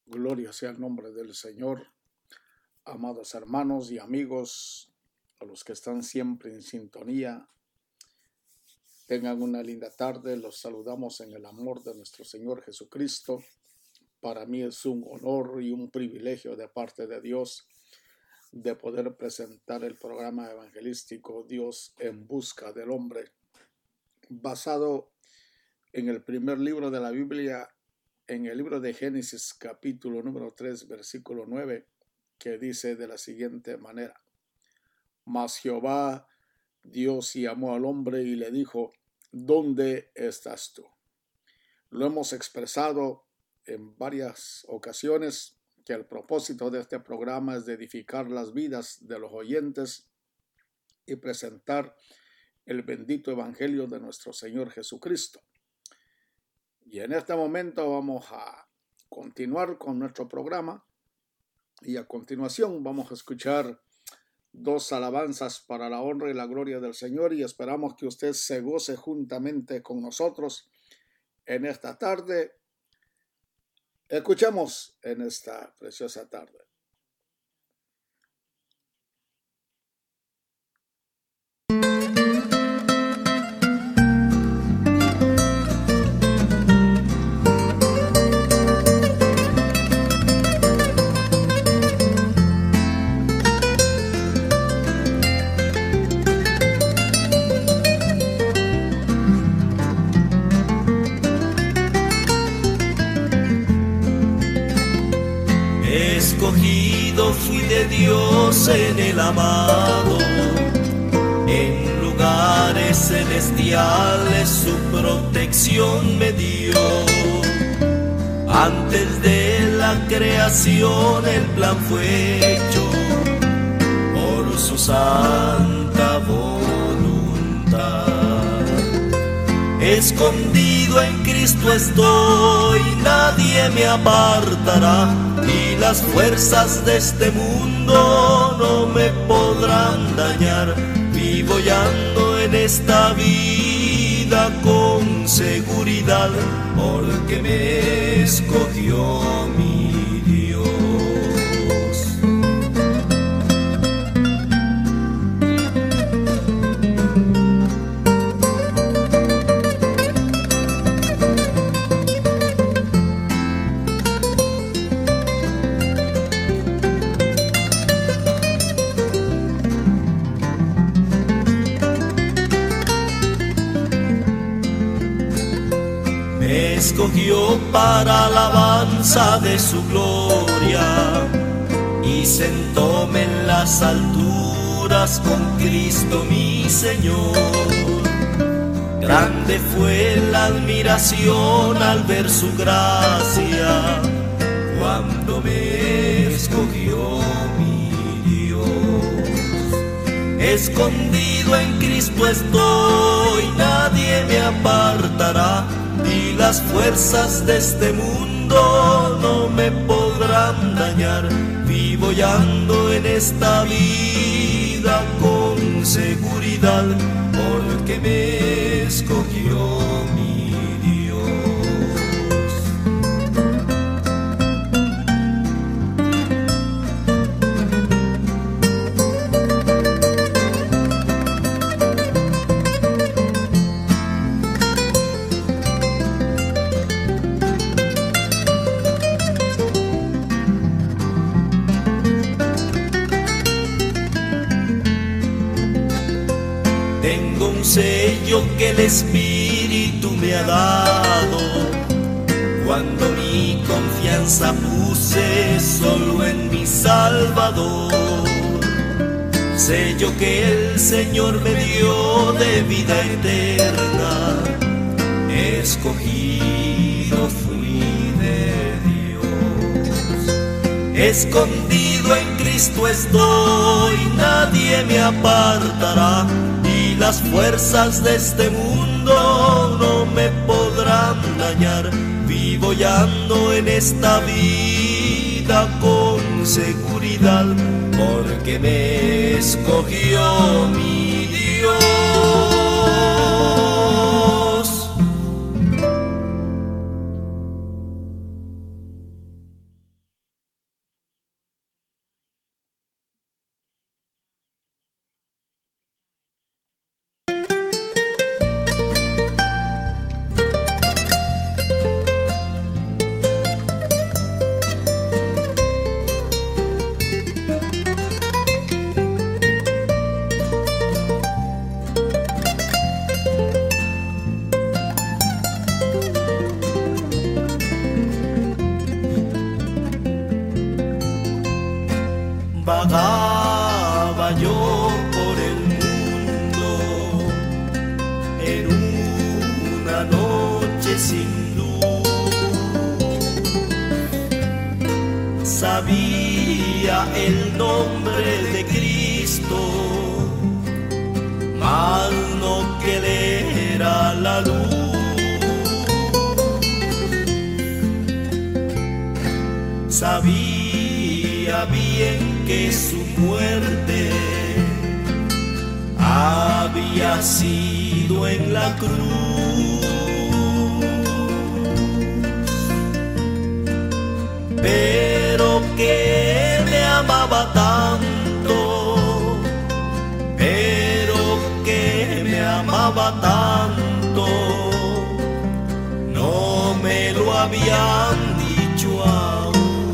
Gloria sea el nombre del Señor. Amados hermanos y amigos, a los que están siempre en sintonía, tengan una linda tarde. Los saludamos en el amor de nuestro Señor Jesucristo. Para mí es un honor y un privilegio de parte de Dios de poder presentar el programa evangelístico Dios en busca del hombre, basado en el primer libro de la Biblia, en el libro de Génesis, capítulo número 3, versículo 9, que dice de la siguiente manera: Mas Jehová Dios llamó al hombre y le dijo: ¿Dónde estás tú? Lo hemos expresado en varias ocasiones que el propósito de este programa es de edificar las vidas de los oyentes y presentar el bendito evangelio de nuestro Señor Jesucristo. Y en este momento vamos a continuar con nuestro programa y a continuación vamos a escuchar dos alabanzas para la honra y la gloria del Señor, y esperamos que usted se goce juntamente con nosotros en esta tarde. Escuchemos en esta preciosa tarde. Escogido fui de Dios en el amado, en lugares celestiales su protección me dio. Antes de la creación el plan fue hecho por su santa voluntad. Escondido en Cristo estoy, nadie me apartará, y las fuerzas de este mundo no me podrán dañar. Vivo y ando en esta vida con seguridad, porque me escogió mi Dios. Escogió para alabanza de su gloria y sentóme en las alturas con Cristo mi Señor. Grande fue la admiración al ver su gracia cuando me escogió mi Dios. Escondido en Cristo estoy, nadie me apartará, y las fuerzas de este mundo no me podrán dañar. Vivo y ando en esta vida con seguridad, porque me escogió mi Dios. Tengo un sello que el Espíritu me ha dado, cuando mi confianza puse solo en mi Salvador. Sello que el Señor me dio de vida eterna, escogido fui de Dios. Escondido en Cristo estoy, nadie me apartará, y las fuerzas de este mundo no me podrán dañar. Vivo y ando en esta vida con seguridad, porque me escogió mi Dios. vagaba yo por el mundo en una noche sin luz. Sabía el nombre de Cristo, mas no que Él era la luz. Sabía bien que su muerte había sido en la cruz, pero que me amaba tanto, pero que me amaba tanto, no me lo habían dicho aún.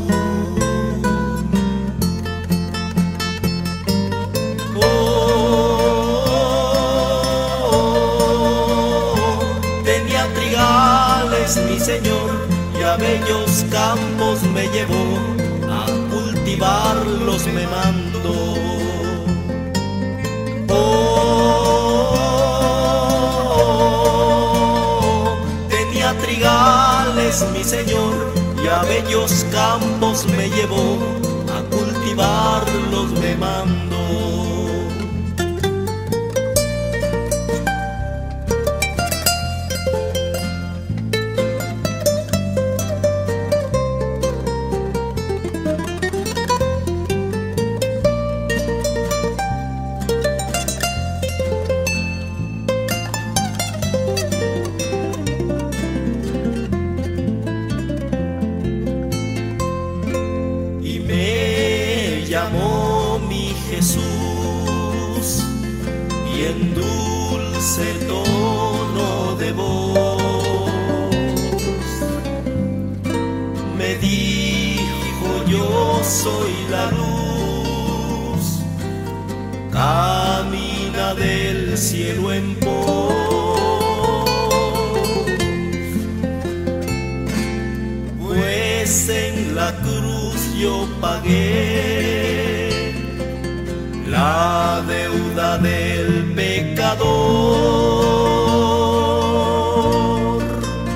Mi Señor, y a bellos campos me llevó, a cultivarlos me mandó. Tenía trigales mi Señor, y a bellos campos me llevó, a cultivarlos me mandó. Llamó mi Jesús y en dulce tono de voz me dijo: yo soy la luz, camina del cielo en pos, pues en la cruz yo pagué la deuda del pecador,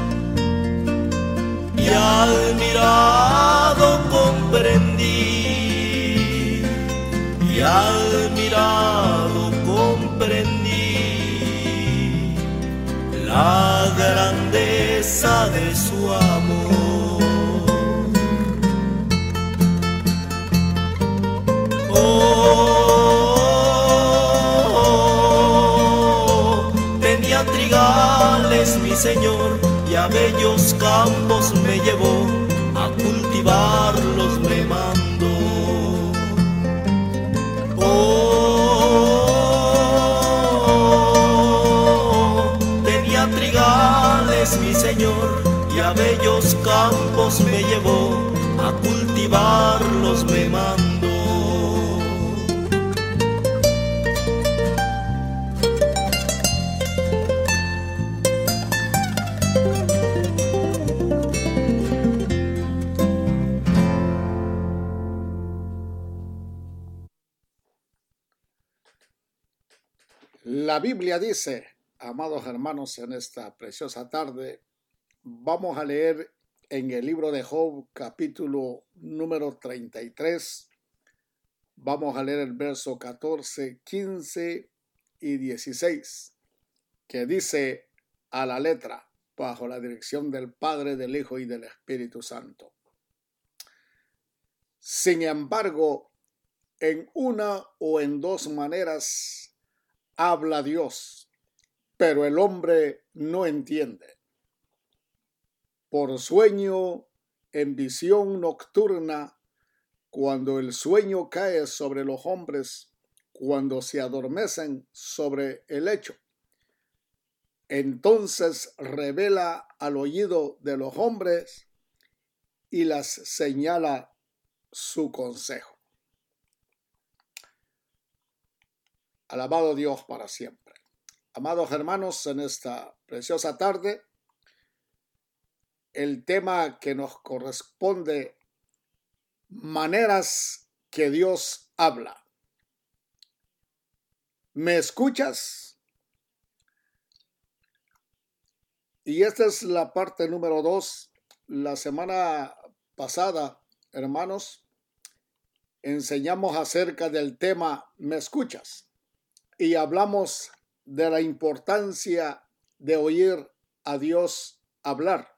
y admirado comprendí, y admirado comprendí la grandeza de su amor. Tenía trigales mi Señor, y a bellos campos me llevó, a cultivarlos me mandó. Tenía trigales mi Señor, y a bellos campos me llevó, a cultivarlos me mandó. La Biblia dice, amados hermanos, en esta preciosa tarde, vamos a leer en el libro de Job, capítulo número 33. Vamos a leer el verso 14, 15 y 16, que dice a la letra, bajo la dirección del Padre, del Hijo y del Espíritu Santo. Sin embargo, en una o en dos maneras habla Dios, pero el hombre no entiende. Por sueño, en visión nocturna, cuando el sueño cae sobre los hombres, cuando se adormecen sobre el lecho. Entonces revela al oído de los hombres y las señala su consejo. Alabado Dios para siempre. Amados hermanos, en esta preciosa tarde, el tema que nos corresponde, maneras que Dios habla. ¿Me escuchas? Y esta es la parte número 2. La semana pasada, hermanos, enseñamos acerca del tema ¿me escuchas? Y hablamos de la importancia de oír a Dios hablar.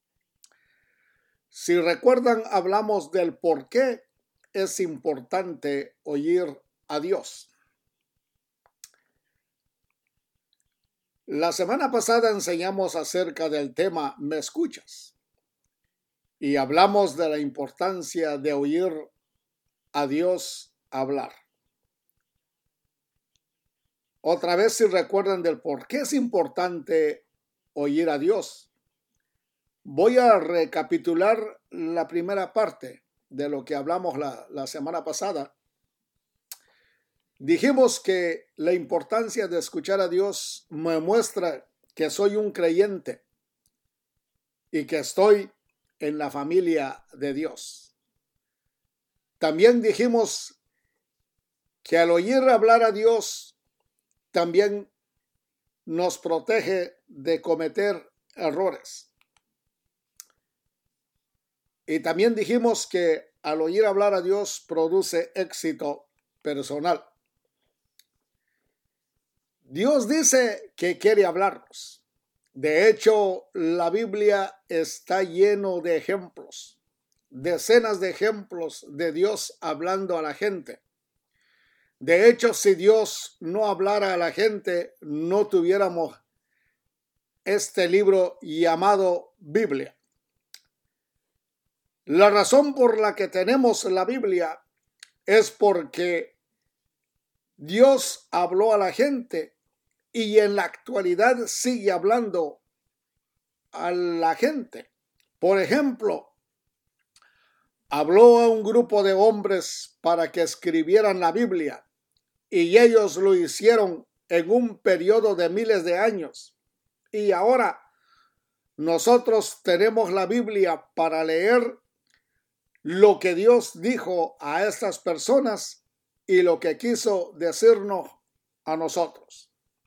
Si recuerdan, hablamos del por qué es importante oír a Dios. La semana pasada enseñamos acerca del tema ¿me escuchas? Y hablamos de la importancia de oír a Dios hablar. Otra vez, si recuerdan del por qué es importante oír a Dios, voy a recapitular la primera parte de lo que hablamos la semana pasada. Dijimos que la importancia de escuchar a Dios me muestra que soy un creyente y que estoy en la familia de Dios. También dijimos que al oír hablar a Dios también nos protege de cometer errores. Y también dijimos que al oír hablar a Dios produce éxito personal. Dios dice que quiere hablarnos. De hecho, la Biblia está lleno de ejemplos, decenas de ejemplos de Dios hablando a la gente. De hecho, si Dios no hablara a la gente, no tuviéramos este libro llamado Biblia. La razón por la que tenemos la Biblia es porque Dios habló a la gente y en la actualidad sigue hablando a la gente. Por ejemplo, habló a un grupo de hombres para que escribieran la Biblia y ellos lo hicieron en un periodo de miles de años. Y ahora nosotros tenemos la Biblia para leer lo que Dios dijo a estas personas y lo que quiso decirnos a nosotros.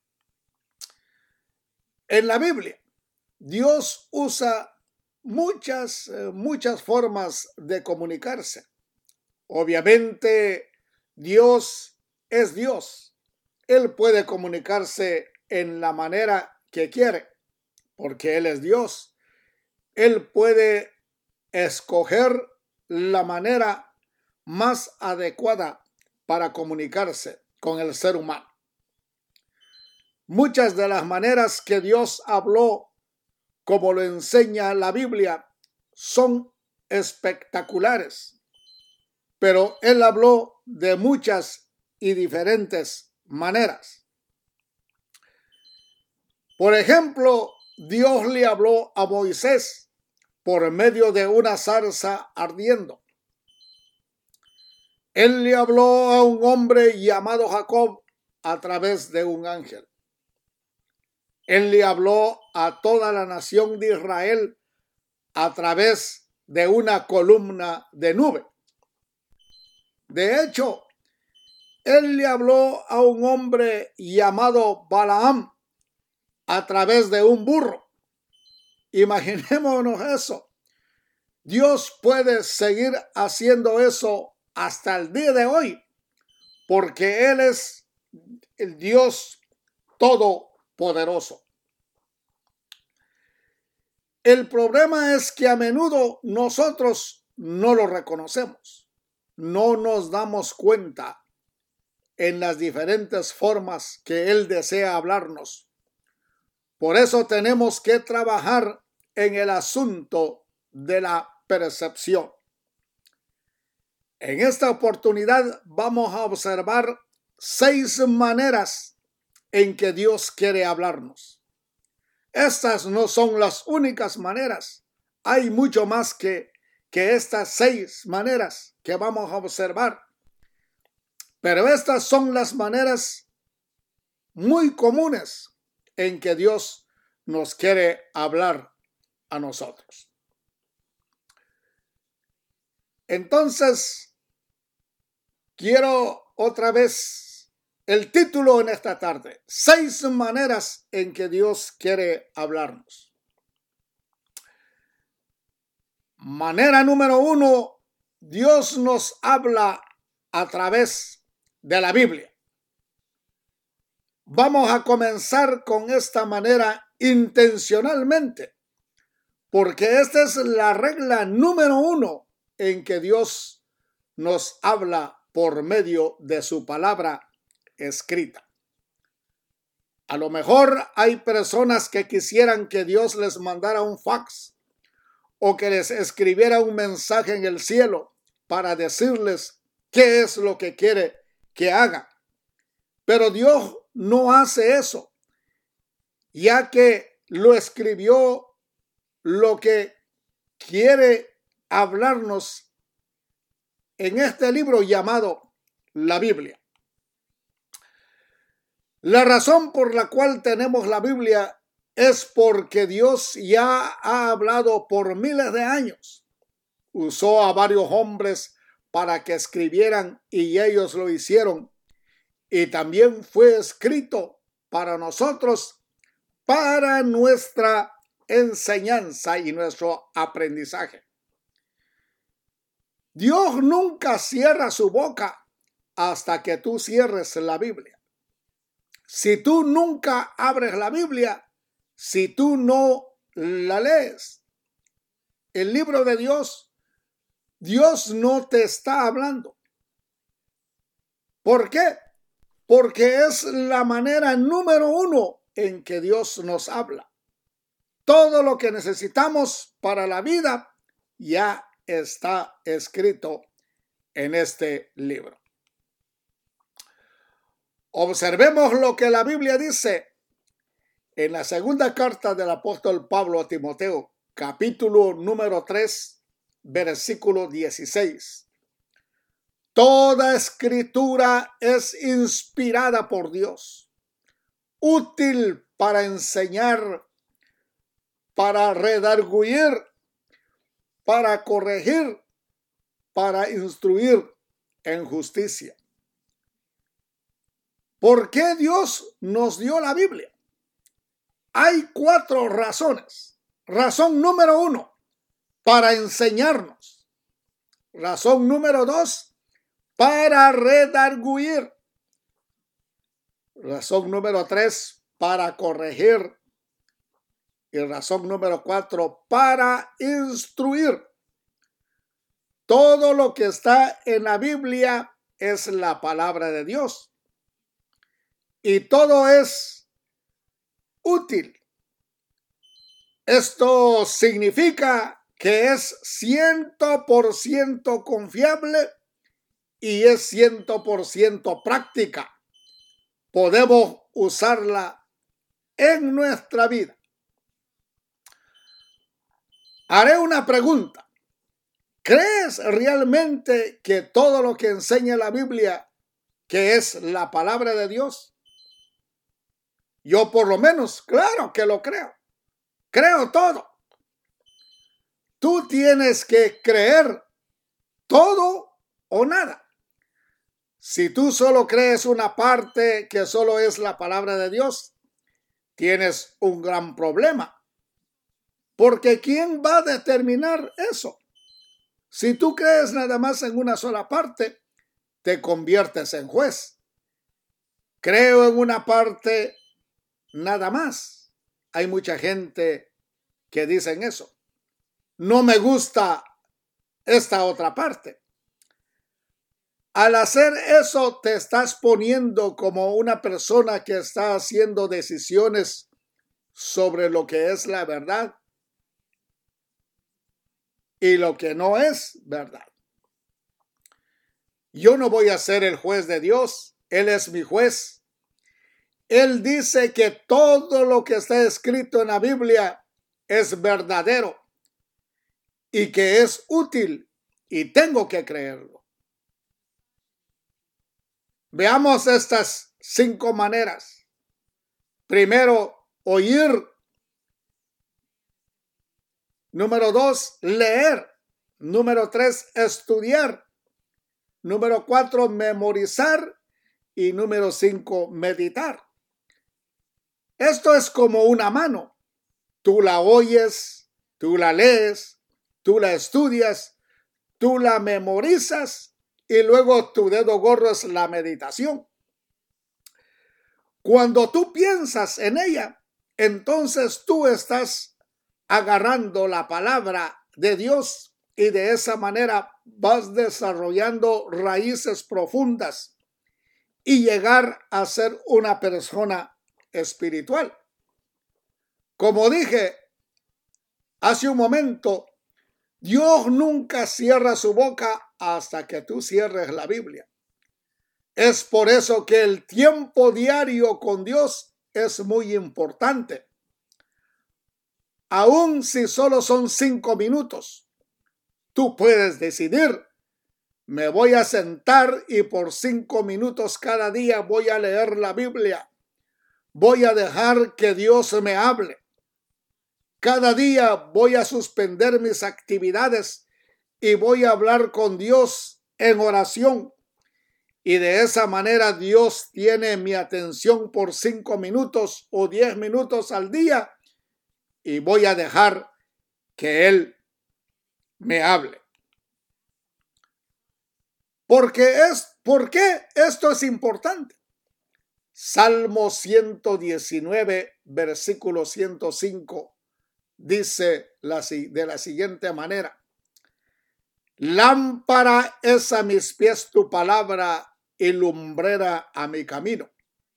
En la Biblia, Dios usa muchas formas de comunicarse. Obviamente, Dios es Dios. Él puede comunicarse en la manera que quiere, porque Él es Dios. Él puede escoger la manera más adecuada para comunicarse con el ser humano. Muchas de las maneras que Dios habló, como lo enseña la Biblia, son espectaculares, pero Él habló de muchas y diferentes maneras. Por ejemplo, Dios le habló a Moisés por medio de una zarza ardiendo. Él le habló a un hombre llamado Jacob a través de un ángel. Él le habló a toda la nación de Israel a través de una columna de nube. De hecho, Él le habló a un hombre llamado Balaam a través de un burro. Imaginémonos eso. Dios puede seguir haciendo eso hasta el día de hoy, porque Él es el Dios todopoderoso. El problema es que a menudo nosotros no lo reconocemos, no nos damos cuenta en las diferentes formas que Él desea hablarnos. Por eso tenemos que trabajar en el asunto de la percepción. En esta oportunidad vamos a observar 6 maneras en que Dios quiere hablarnos. Estas no son las únicas maneras. Hay mucho más que estas 6 maneras que vamos a observar. Pero estas son las maneras muy comunes en que Dios nos quiere hablar a nosotros. Entonces, Quiero otra vez el título en esta tarde: 6 maneras en que Dios quiere hablarnos. Manera número 1, Dios nos habla a través de la Biblia. Vamos a comenzar con esta manera intencionalmente, porque esta es la regla número 1 en que Dios nos habla por medio de su palabra escrita. A lo mejor hay personas que quisieran que Dios les mandara un fax o que les escribiera un mensaje en el cielo para decirles qué es lo que quiere que hagan. Pero Dios no hace eso, ya que lo escribió lo que quiere hablarnos en este libro llamado la Biblia. La razón por la cual tenemos la Biblia es porque Dios ya ha hablado por miles de años. Usó a varios hombres para que escribieran y ellos lo hicieron. Y también fue escrito para nosotros, para nuestra enseñanza y nuestro aprendizaje. Dios nunca cierra su boca hasta que tú cierres la Biblia. Si tú nunca abres la Biblia, si tú no la lees, el libro de Dios, Dios no te está hablando. ¿Por qué? Porque es la manera número 1 en que Dios nos habla. Todo lo que necesitamos para la vida ya está escrito en este libro. Observemos lo que la Biblia dice en la segunda carta del apóstol Pablo a Timoteo, capítulo número 3, versículo 16. Toda escritura es inspirada por Dios, útil para enseñar, para redarguir, para corregir, para instruir en justicia. ¿Por qué Dios nos dio la Biblia? Hay 4 razones. Razón número 1, para enseñarnos. Razón número 2, para redarguir. Razón número 3, para corregir. Y razón número 4, para instruir. Todo lo que está en la Biblia es la palabra de Dios. Y todo es útil. Esto significa que es 100% confiable y es 100% práctica. Podemos usarla en nuestra vida. Haré una pregunta. ¿Crees realmente que todo lo que enseña la Biblia, que es la palabra de Dios? Yo por lo menos, claro que lo creo. Creo todo. Tú tienes que creer todo o nada. Si tú solo crees una parte que solo es la palabra de Dios, tienes un gran problema. Porque ¿quién va a determinar eso? Si tú crees nada más en una sola parte, te conviertes en juez. Creo en una parte nada más. Hay mucha gente que dicen eso. No me gusta esta otra parte. Al hacer eso, te estás poniendo como una persona que está haciendo decisiones sobre lo que es la verdad y lo que no es verdad. Yo no voy a ser el juez de Dios. Él es mi juez. Él dice que todo lo que está escrito en la Biblia es verdadero y que es útil y tengo que creerlo. Veamos estas 5 maneras. Primero, oír. Número 2, leer. Número 3, estudiar. Número 4, memorizar. Y número 5, meditar. Esto es como una mano. Tú la oyes, tú la lees, tú la estudias, tú la memorizas y luego tu dedo gordo es la meditación. Cuando tú piensas en ella, entonces tú estás agarrando la palabra de Dios y de esa manera vas desarrollando raíces profundas y llegar a ser una persona espiritual. Como dije hace un momento, Dios nunca cierra su boca hasta que tú cierres la Biblia. Es por eso que el tiempo diario con Dios es muy importante. Aun si solo son 5 minutos, tú puedes decidir: me voy a sentar y por 5 minutos cada día voy a leer la Biblia. Voy a dejar que Dios me hable. Cada día voy a suspender mis actividades y voy a hablar con Dios en oración. Y de esa manera Dios tiene mi atención por 5 minutos o 10 minutos al día y voy a dejar que Él me hable. ¿Por qué esto es importante? Salmo 119, versículo 105, dice de la siguiente manera: lámpara es a mis pies tu palabra y lumbrera a mi camino.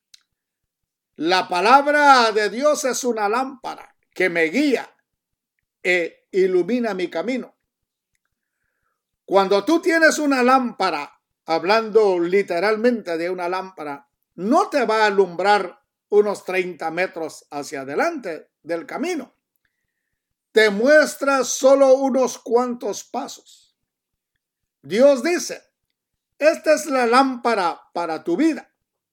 La palabra de Dios es una lámpara que me guía e ilumina mi camino. Cuando tú tienes una lámpara, hablando literalmente de una lámpara, no te va a alumbrar unos 30 metros hacia adelante del camino. Te muestra solo unos cuantos pasos. Dios dice: esta es la lámpara para tu vida.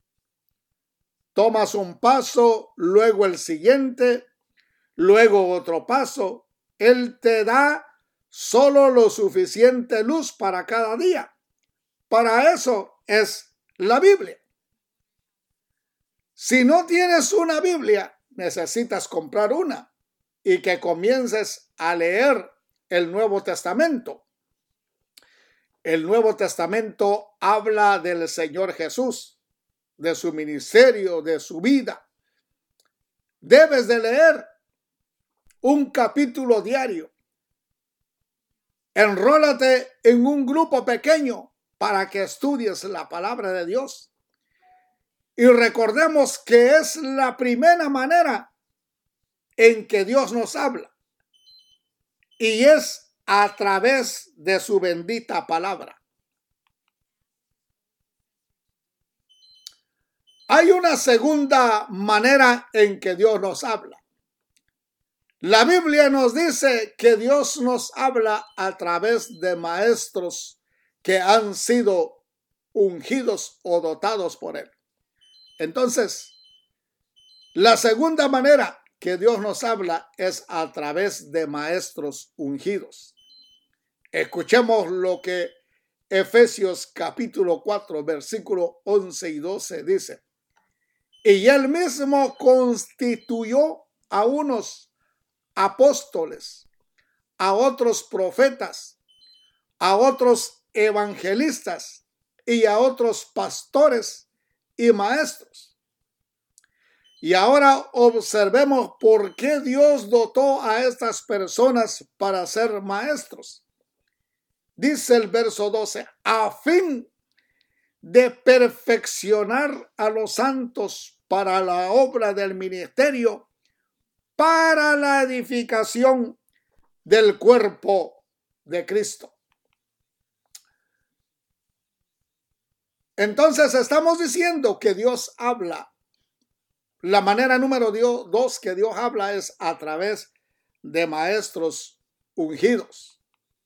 Tomas un paso, luego el siguiente, luego otro paso. Él te da solo lo suficiente luz para cada día. Para eso es la Biblia. Si no tienes una Biblia, necesitas comprar una y que comiences a leer el Nuevo Testamento. El Nuevo Testamento habla del Señor Jesús, de su ministerio, de su vida. Debes de leer un capítulo diario. Enrólate en un grupo pequeño para que estudies la palabra de Dios. Y recordemos que es la primera manera en que Dios nos habla. Y es a través de su bendita palabra. Hay una segunda manera en que Dios nos habla. La Biblia nos dice que Dios nos habla a través de maestros que han sido ungidos o dotados por Él. Entonces, la segunda manera que Dios nos habla es a través de maestros ungidos. Escuchemos lo que Efesios capítulo 4, versículo 11 y 12 dice: y Él mismo constituyó a unos apóstoles, a otros profetas, a otros evangelistas y a otros pastores y maestros. Y ahora observemos por qué Dios dotó a estas personas para ser maestros. Dice el verso 12: a fin de perfeccionar a los santos para la obra del ministerio, para la edificación del cuerpo de Cristo. Entonces estamos diciendo que Dios habla. La manera número 2 que Dios habla es a través de maestros ungidos.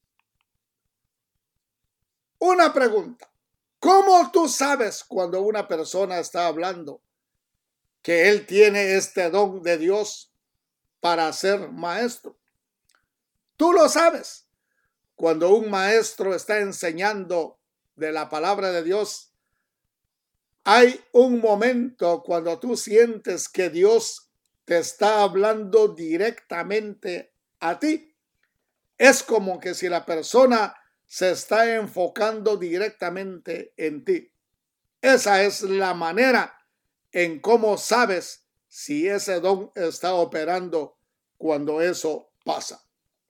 Una pregunta: ¿cómo tú sabes cuando una persona está hablando que él tiene este don de Dios para ser maestro? Tú lo sabes cuando un maestro está enseñando de la palabra de Dios, hay un momento cuando tú sientes que Dios te está hablando directamente a ti. Es como que si la persona se está enfocando directamente en ti. Esa es la manera en cómo sabes si ese don está operando cuando eso pasa.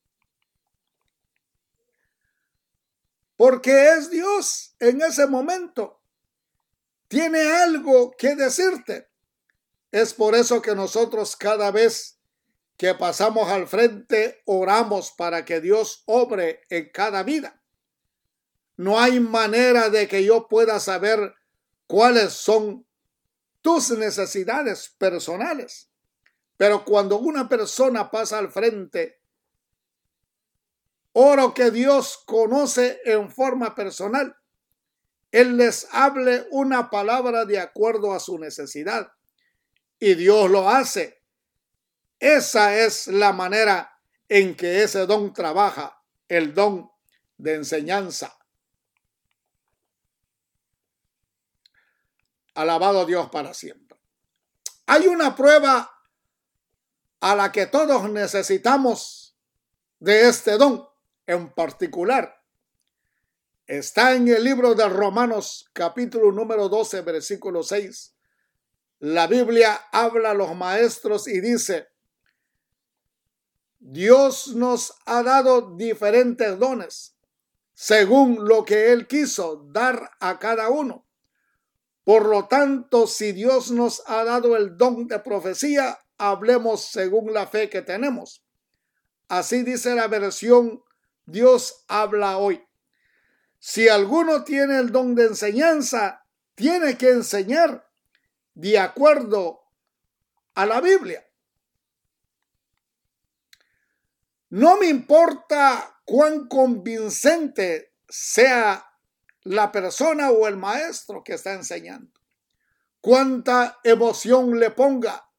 Porque es Dios en ese momento. Tiene algo que decirte. Es por eso que nosotros cada vez que pasamos al frente oramos para que Dios obre en cada vida. No hay manera de que yo pueda saber cuáles son tus necesidades personales. Pero cuando una persona pasa al frente, oro que Dios conoce en forma personal. Él les hable una palabra de acuerdo a su necesidad. Y Dios lo hace. Esa es la manera en que ese don trabaja, el don de enseñanza. Alabado Dios para siempre. Hay una prueba a la que todos necesitamos de este don en particular. Está en el libro de Romanos, capítulo número 12, versículo 6. La Biblia habla a los maestros y dice: Dios nos ha dado diferentes dones, según lo que Él quiso dar a cada uno. Por lo tanto, si Dios nos ha dado el don de profecía, hablemos según la fe que tenemos. Así dice la versión Dios habla hoy. Si alguno tiene el don de enseñanza, tiene que enseñar de acuerdo a la Biblia. No me importa cuán convincente sea la persona o el maestro que está enseñando, cuánta emoción le ponga,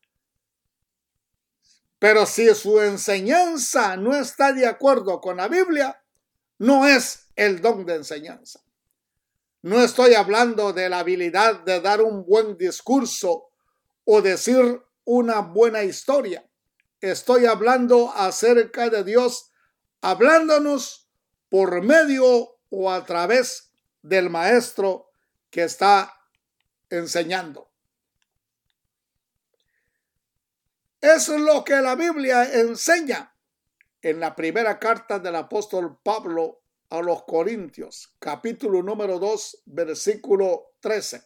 pero si su enseñanza no está de acuerdo con la Biblia, no es el don de enseñanza. No estoy hablando de la habilidad de dar un buen discurso o decir una buena historia. Estoy hablando acerca de Dios hablándonos por medio o a través del maestro que está enseñando. Es lo que la Biblia enseña en la primera carta del apóstol Pablo a los Corintios, capítulo número 2, versículo 13.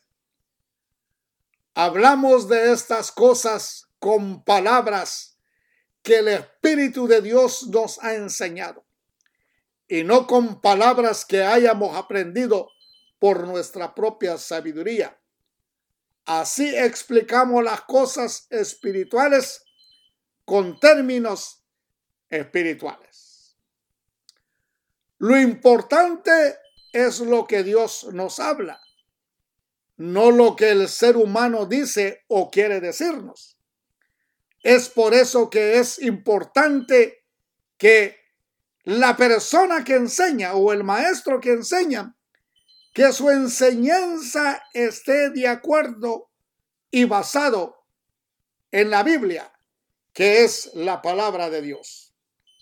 Hablamos de estas cosas con palabras que el Espíritu de Dios nos ha enseñado, y no con palabras que hayamos aprendido por nuestra propia sabiduría. Así explicamos las cosas espirituales con términos espirituales. Lo importante es lo que Dios nos habla, no lo que el ser humano dice o quiere decirnos. Es por eso que es importante que la persona que enseña o el maestro que enseña, que su enseñanza esté de acuerdo y basado en la Biblia, que es la palabra de Dios.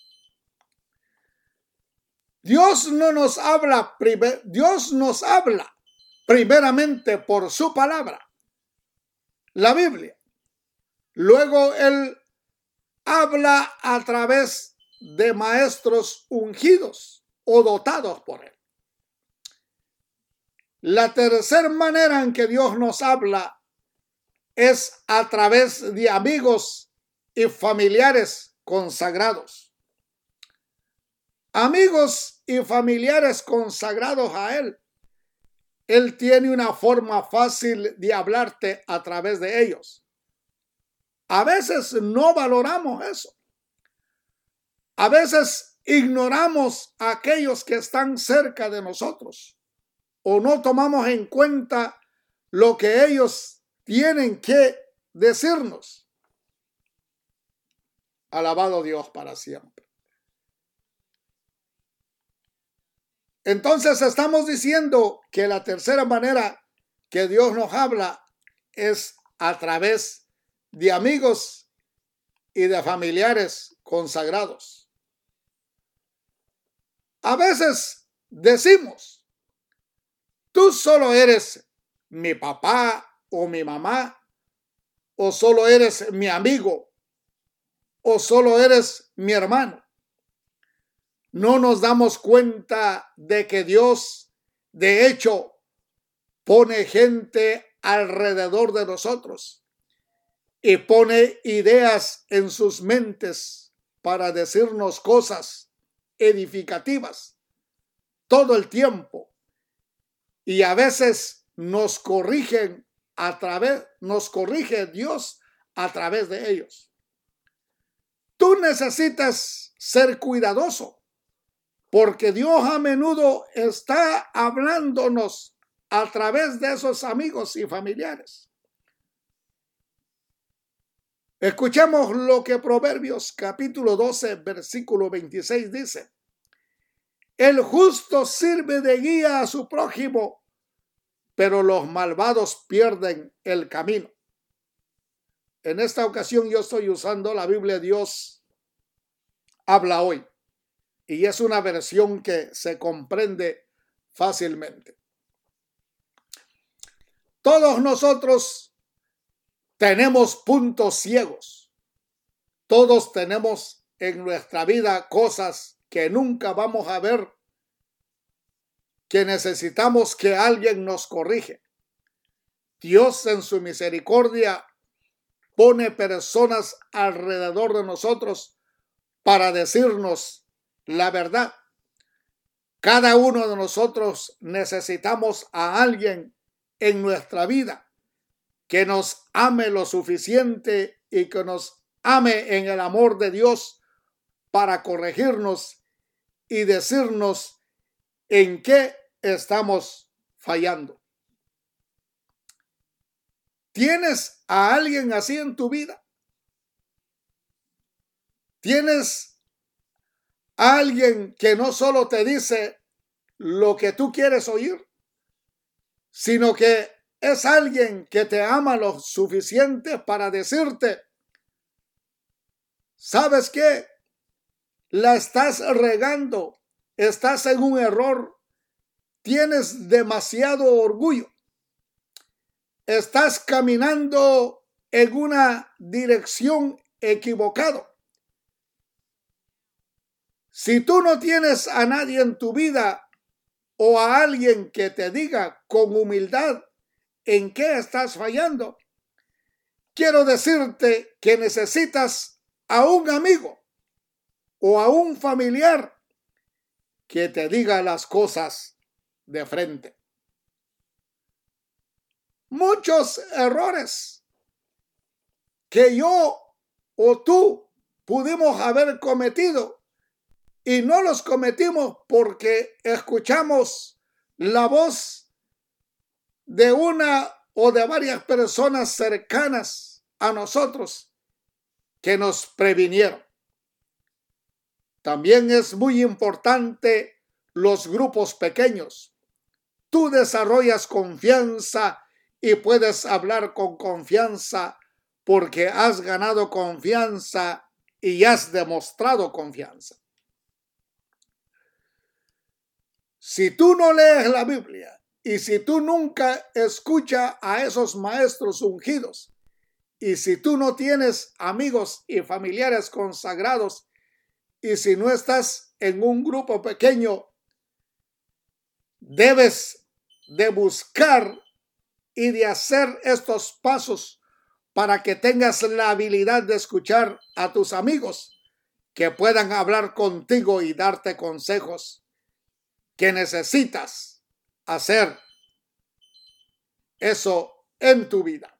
Dios nos habla primeramente por su palabra, la Biblia. Luego Él habla a través de maestros ungidos o dotados por Él. La tercera manera en que Dios nos habla es a través de amigos y familiares consagrados. Amigos y familiares consagrados a Él. Él tiene una forma fácil de hablarte a través de ellos. A veces no valoramos eso. A veces ignoramos a aquellos que están cerca de nosotros o no tomamos en cuenta lo que ellos tienen que decirnos. Alabado Dios para siempre. Entonces estamos diciendo que la tercera manera que Dios nos habla es a través de amigos y de familiares consagrados. A veces decimos, tú solo eres mi papá o mi mamá, o solo eres mi amigo, o solo eres mi hermano. No nos damos cuenta de que Dios, de hecho, pone gente alrededor de nosotros y pone ideas en sus mentes para decirnos cosas edificativas todo el tiempo. Y a veces nos corrige Dios a través de ellos. Tú necesitas ser cuidadoso, porque Dios a menudo está hablándonos a través de esos amigos y familiares. Escuchemos lo que Proverbios capítulo 12, versículo 26 dice. El justo sirve de guía a su prójimo, pero los malvados pierden el camino. En esta ocasión yo estoy usando la Biblia Dios habla hoy, y es una versión que se comprende fácilmente. Todos nosotros tenemos puntos ciegos. Todos tenemos en nuestra vida cosas que nunca vamos a ver, que necesitamos que alguien nos corrige. Dios en su misericordia pone personas alrededor de nosotros para decirnos la verdad. Cada uno de nosotros necesitamos a alguien en nuestra vida que nos ame lo suficiente y que nos ame en el amor de Dios para corregirnos y decirnos en qué estamos fallando. ¿Tienes a alguien así en tu vida? ¿Tienes a alguien que no solo te dice lo que tú quieres oír, sino que es alguien que te ama lo suficiente para decirte, ¿sabes qué? La estás regando, estás en un error, tienes demasiado orgullo, estás caminando en una dirección equivocada. Si tú no tienes a nadie en tu vida o a alguien que te diga con humildad en qué estás fallando, quiero decirte que necesitas a un amigo o a un familiar que te diga las cosas de frente. Muchos errores que yo o tú pudimos haber cometido y no los cometimos porque escuchamos la voz de una o de varias personas cercanas a nosotros que nos previnieron. También es muy importante los grupos pequeños. Tú desarrollas confianza y puedes hablar con confianza porque has ganado confianza y has demostrado confianza. Si tú no lees la Biblia y si tú nunca escuchas a esos maestros ungidos y si tú no tienes amigos y familiares consagrados y si no estás en un grupo pequeño, debes de buscar y de hacer estos pasos para que tengas la habilidad de escuchar a tus amigos que puedan hablar contigo y darte consejos que necesitas hacer eso en tu vida.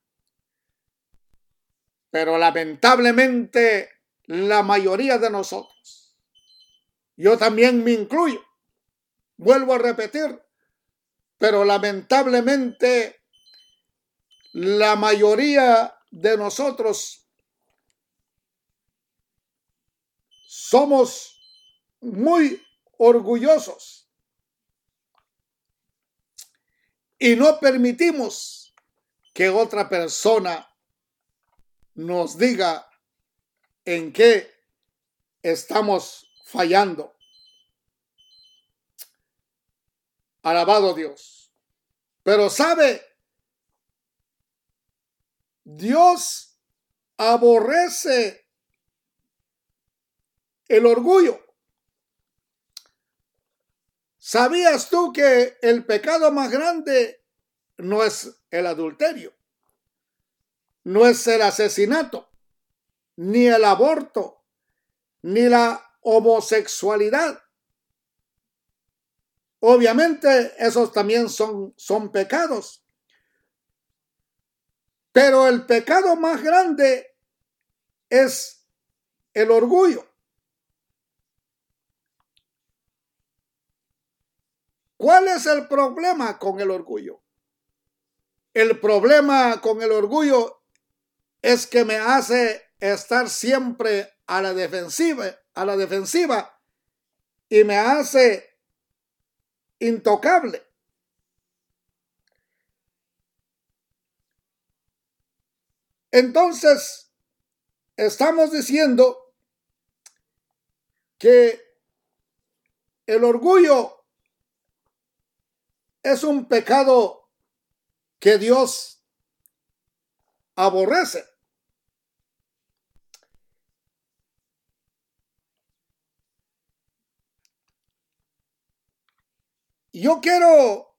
Pero lamentablemente la mayoría de nosotros, yo también me incluyo, vuelvo a repetir, pero lamentablemente la mayoría de nosotros somos muy orgullosos y no permitimos que otra persona nos diga en qué estamos fallando. Alabado Dios. Pero sabe, Dios aborrece el orgullo. ¿Sabías tú que el pecado más grande no es el adulterio, no es el asesinato, ni el aborto, ni la homosexualidad? Obviamente esos también son pecados, pero el pecado más grande es el orgullo. ¿Cuál es el problema con el orgullo? El problema con el orgullo es que me hace estar siempre a la defensiva y me hace intocable. Entonces, estamos diciendo que el orgullo es un pecado que Dios aborrece. Yo quiero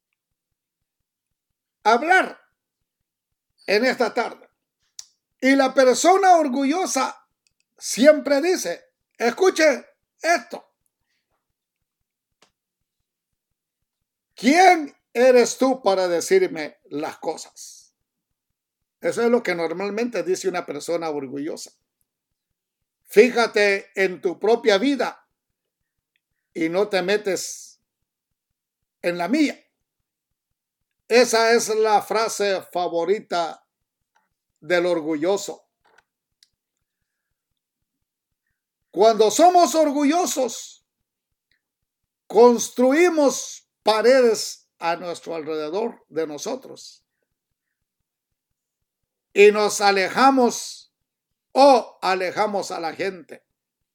hablar en esta tarde. Y la persona orgullosa siempre dice, escuche esto. ¿Quién eres tú para decirme las cosas? Eso es lo que normalmente dice una persona orgullosa. Fíjate en tu propia vida y no te metes en la mía. Esa es la frase favorita del orgulloso. Cuando somos orgullosos, construimos paredes a nuestro alrededor de nosotros y nos alejamos o alejamos a la gente.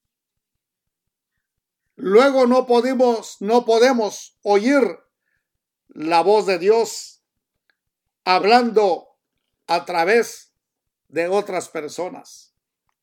Luego no podemos oír la voz de Dios hablando a través de otras personas.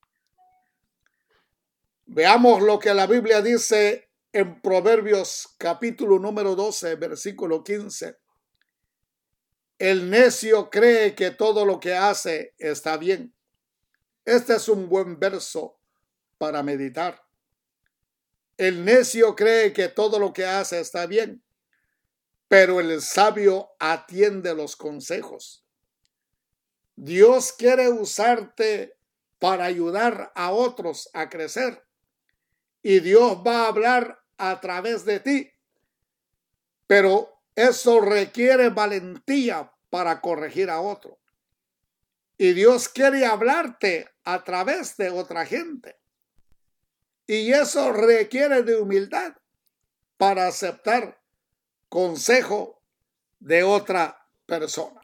Veamos lo que la Biblia dice en Proverbios capítulo número 12, versículo 15. El necio cree que todo lo que hace está bien. Este es un buen verso para meditar. El necio cree que todo lo que hace está bien, pero el sabio atiende los consejos. Dios quiere usarte para ayudar a otros a crecer y Dios va a hablar a través de ti, pero eso requiere valentía para corregir a otro. Y Dios quiere hablarte a través de otra gente. Y eso requiere de humildad para aceptar consejo de otra persona.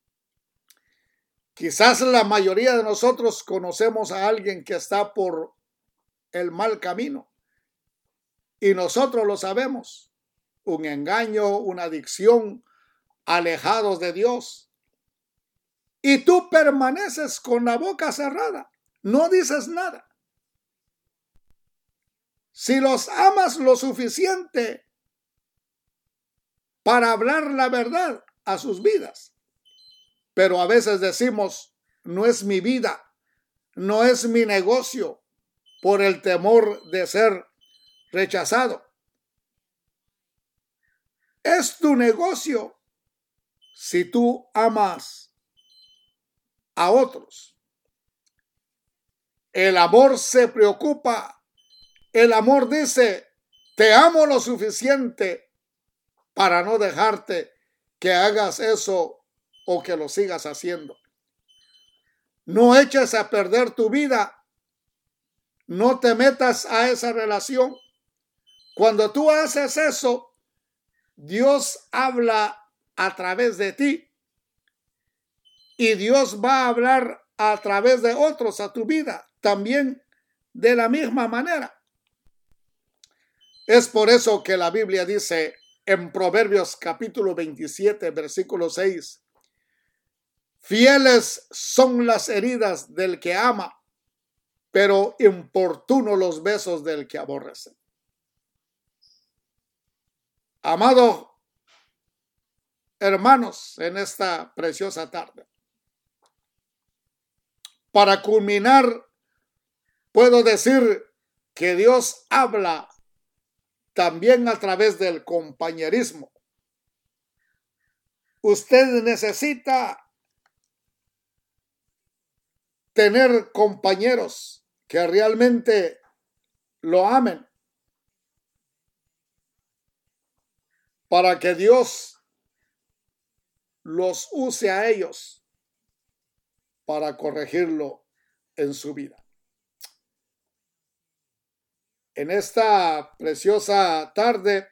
Quizás la mayoría de nosotros conocemos a alguien que está por el mal camino y nosotros lo sabemos. Un engaño, una adicción, alejados de Dios. Y tú permaneces con la boca cerrada, no dices nada. Si los amas lo suficiente para hablar la verdad a sus vidas, pero a veces decimos, no es mi vida, no es mi negocio, por el temor de ser rechazado. Es tu negocio si tú amas a otros. El amor se preocupa. El amor dice, te amo lo suficiente para no dejarte que hagas eso o que lo sigas haciendo. No eches a perder tu vida. No te metas a esa relación. Cuando tú haces eso, Dios habla a través de ti. Y Dios va a hablar a través de otros a tu vida también de la misma manera. Es por eso que la Biblia dice en Proverbios capítulo 27, versículo 6, fieles son las heridas del que ama, pero importunos los besos del que aborrece. Amados hermanos, en esta preciosa tarde, para culminar, puedo decir que Dios habla también a través del compañerismo. Usted necesita tener compañeros que realmente lo amen para que Dios los use a ellos para corregirlo en su vida. En esta preciosa tarde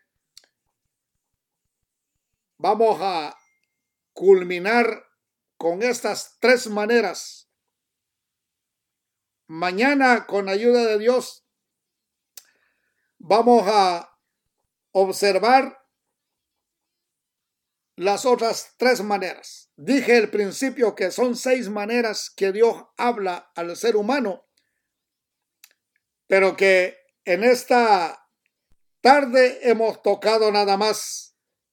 vamos a culminar con estas 3 maneras. Mañana, con ayuda de Dios, vamos a observar las otras 3 maneras. Dije al principio que son 6 maneras que Dios habla al ser humano, pero que en esta tarde hemos tocado nada más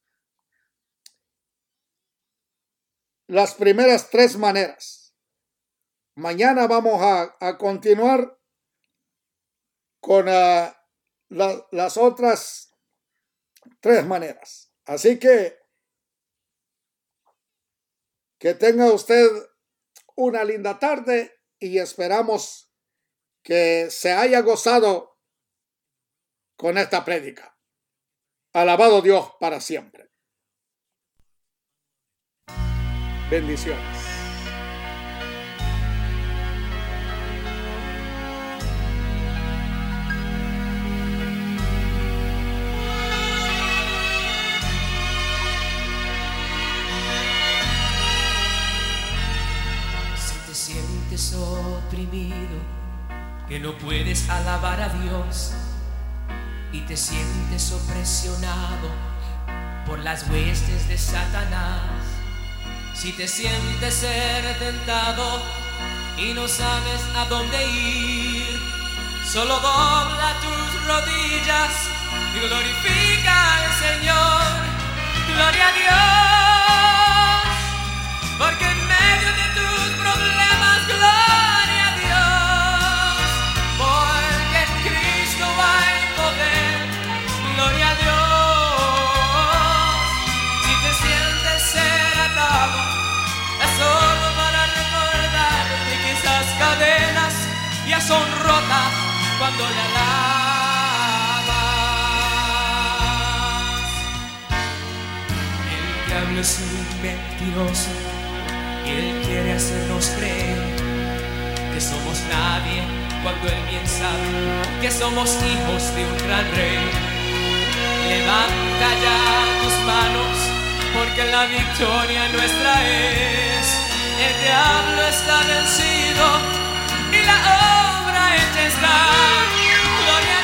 las primeras 3 maneras. Mañana vamos a continuar con las otras 3 maneras. Así que tenga usted una linda tarde y esperamos que se haya gozado con esta prédica. Alabado Dios para siempre. Bendiciones. Si te sientes oprimido, que no puedes alabar a Dios, y te sientes opresionado por las huestes de Satanás, si te sientes ser tentado y no sabes a dónde ir, solo dobla tus rodillas y glorifica al Señor. Gloria a Dios, porque en medio de tus problemas, gloria a Dios, porque en Cristo hay poder. Gloria a Dios. Si te sientes ser atado, es solo para recordarte que esas cadenas ya son rotas cuando le alabas. El diablo es un mentiroso y él quiere hacernos creer que somos nadie, cuando él bien sabe que somos hijos de un gran rey. Levanta ya tus manos, porque la victoria nuestra es. El diablo está vencido y la obra hecha está. Gloria a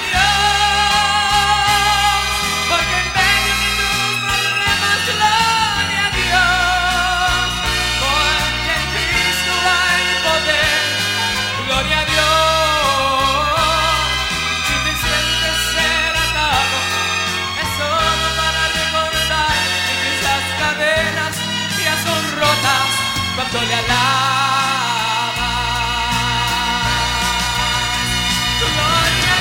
Dios, porque en medio de tus problemas, gloria a Dios, porque en Cristo hay poder. Gloria a Dios. Si te sientes ser atado, es solo para recordarte que esas cadenas ya son rotas cuando le alabas. Gloria a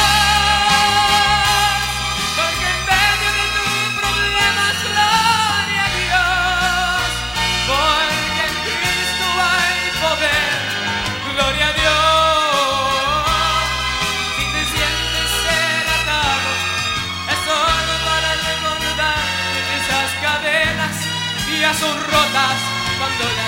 Dios, porque en medio de tus problemas, gloria a Dios, porque en Cristo hay poder. Gloria a Dios. Si te sientes ser atado, es solo para recordarte que esas cadenas ya son rotas cuando le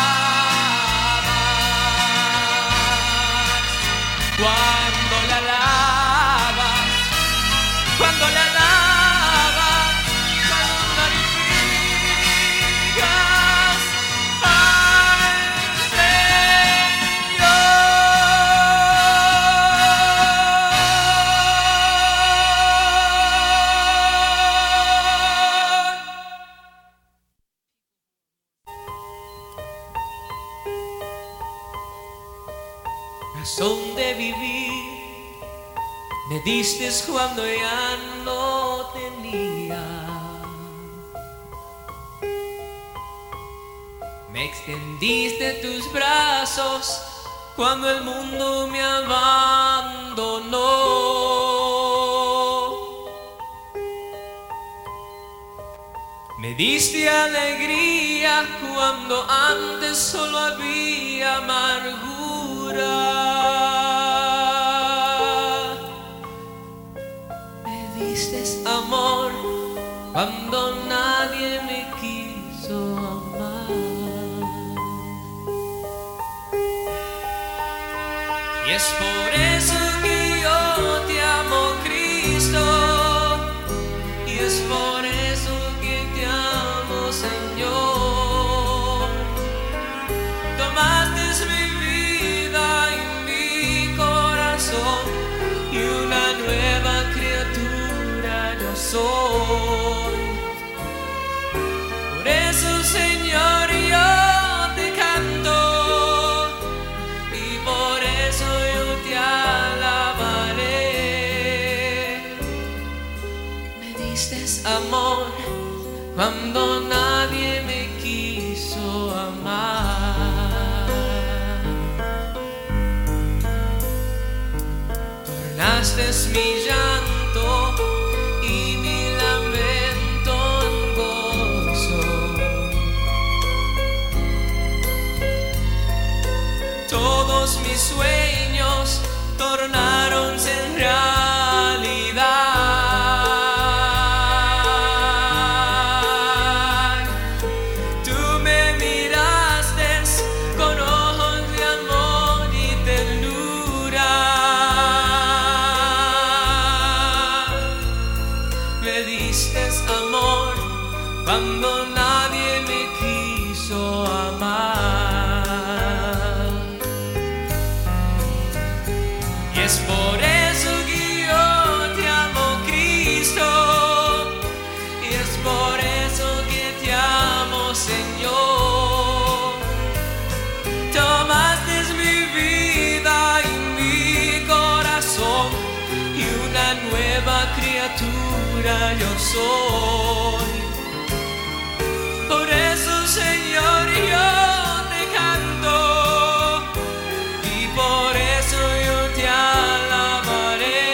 alabas. Cuando le alabas, cuando le alabas, cuando glorificas razón de vivir, me diste cuando ya no tenía. Me extendiste tus brazos cuando el mundo me abandonó. Me diste alegría cuando antes solo había amargura. Me diste amor cuando nadie me quiso amar. Y es por eso que yo te amo, Cristo. Y es por eso que te amo, Señor. Tomaste mi vida y mi corazón, y una nueva criatura yo soy. Por eso, Señor, yo te canto, y por eso yo te alabaré. Me diste amor cuando nadie me quiso amar. Tornaste mi llanto y mi lamento en gozo. Todos mis sueños tornaronse en realidad. Tú me miraste con ojos de amor y ternura. Me diste amor cuando nadie me quiso amar. Y es por eso que yo te amo, Cristo. Y es por eso que te amo, Señor. Tomaste mi vida y mi corazón, y una nueva criatura yo soy. Por eso, Señor, yo te canto, y por eso yo te alabaré.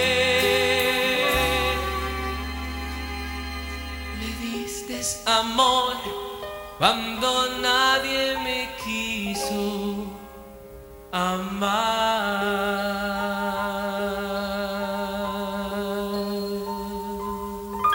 Me diste amor cuando nadie me quiso amar.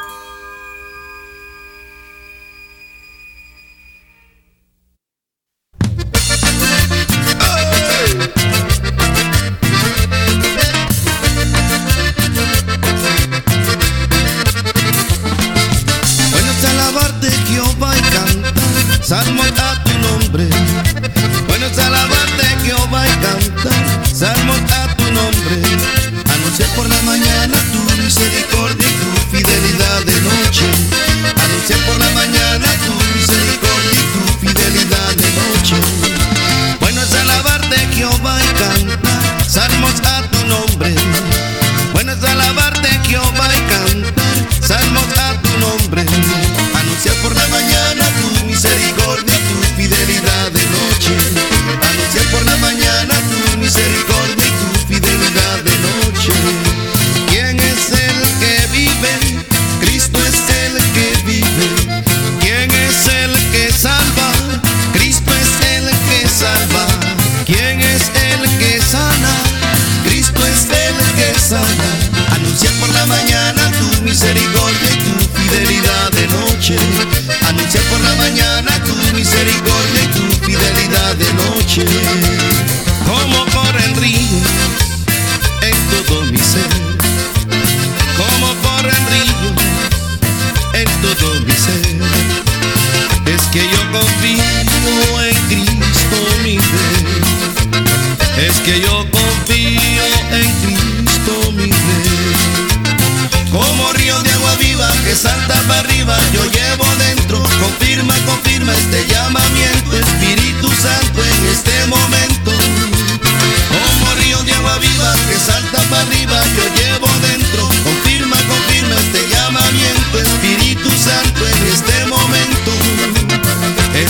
Bueno es alabarte, Jehová, y cantar salmos a tu nombre. Bueno es alabarte, Jehová, y cantar salmos a tu nombre. Anunciar por la mañana tu misericordia y tu fidelidad de noche. Anunciar por la mañana tu misericordia y tu fidelidad de noche. Bueno es alabarte, Jehová, y cantar salmos a tu nombre. Bueno es alabarte, Jehová, y cantar salmos a tu nombre. Anunciar por la mañana tu misericordia y tu fidelidad de noche. Anunciar por la mañana tu misericordia y tu fidelidad de noche. ¿Quién es el que vive? Cristo es el que vive. ¿Quién es el que salva? Cristo es el que salva. ¿Quién es el que sana? Cristo es el que sana. Anunciar por la mañana tu misericordia y tu fidelidad de noche. Anunciar por la mañana tu misericordia y tu fidelidad de noche. Como corren ríos en todo mi ser, como corren ríos en todo mi ser. Es que yo confío en Cristo mi Rey. Es que yo confío en Cristo mi Rey. Como río de agua viva que salta para arriba, yo llevo dentro. Confirma, confirma este llamamiento, Espíritu Santo, en este momento. Como río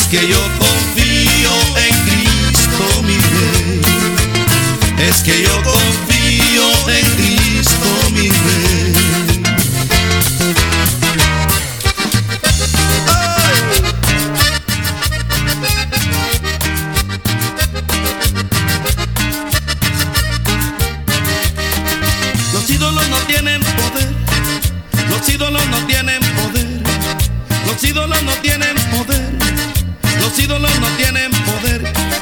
que yo confío en Cristo mi Rey. Es que yo confío en Cristo mi Rey. Los ídolos no tienen poder. Los ídolos no tienen poder. Los ídolos no tienen poder. Los ídolos no tienen poder.